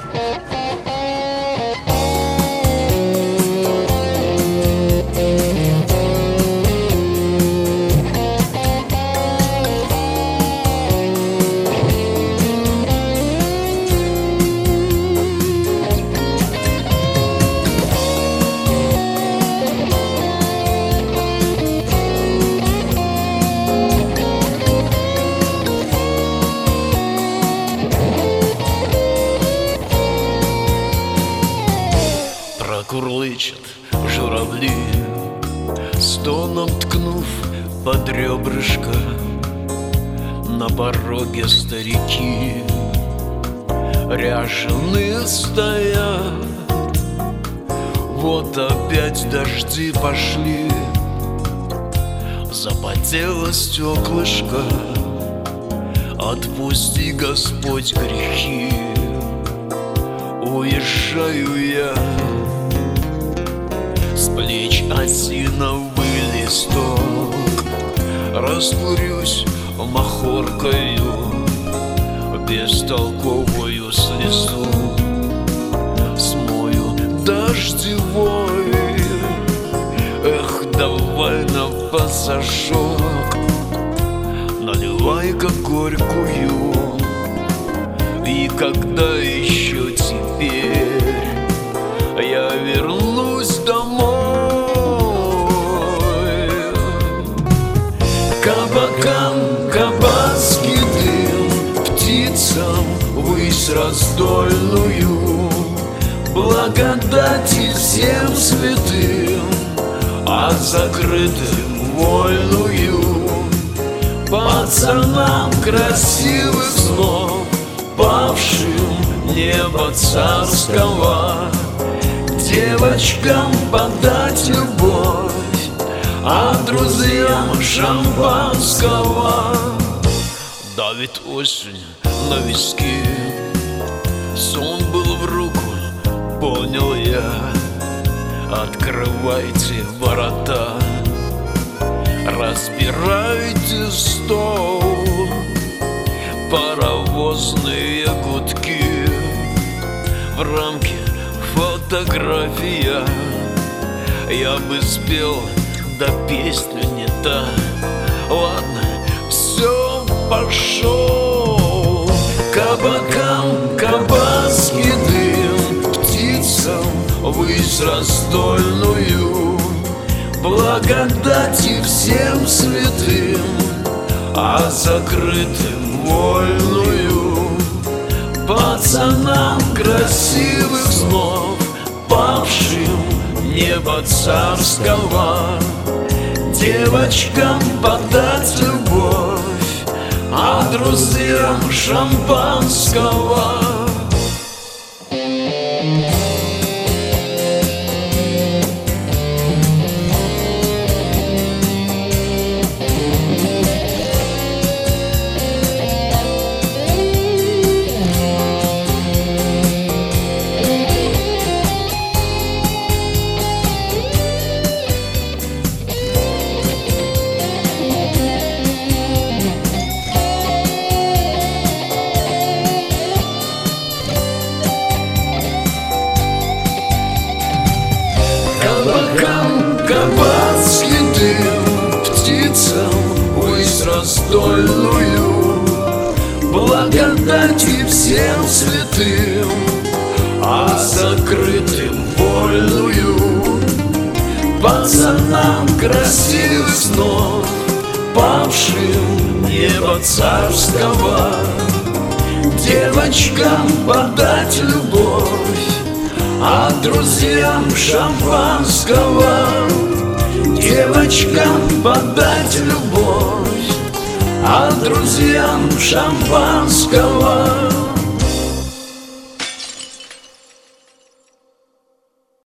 Прокурлычат журавли, стоном ткнув под ребрышко. На пороге старики ряженые стоят. Вот опять дожди пошли, запотело стеклышко. Отпусти, Господь, грехи, уезжаю я. С плеч осиновый листок растворюсь махоркою, бестолковую слезу смою дождевой. Эх, давай на пассажок, наливай-ка горькую. И когда еще теперь я вернусь домой? Кабакам кабацкий дым, птицам высь раздольную, благодати всем святым, а закрытым вольную. Пацанам красивых снов, павшим неба царского, девочкам подать любовь, а друзьям шампанского. Давит осень на виски, сон был в руку, понял я. Открывайте ворота, разбирайте стол. Паровозные гудки, в рамке фотография. Я бы спел, да песня не та. Ладно, все, пошел. Кабакам кабацкий дым, птицам высь раздольную, благодати всем святым, а закрытым вольную. Пацанам красивых снов, павшим неба царского, девочкам подать любовь, а друзьям шампанского. Кабакам кабацкий дым, птицам высь раздольную, благодати всем святым, а закрытым вольную. Пацанам красивых снов, павшим неба царского, девочкам подать любовь, а друзьям шампанского. Девочкам подать любовь, а друзьям шампанского.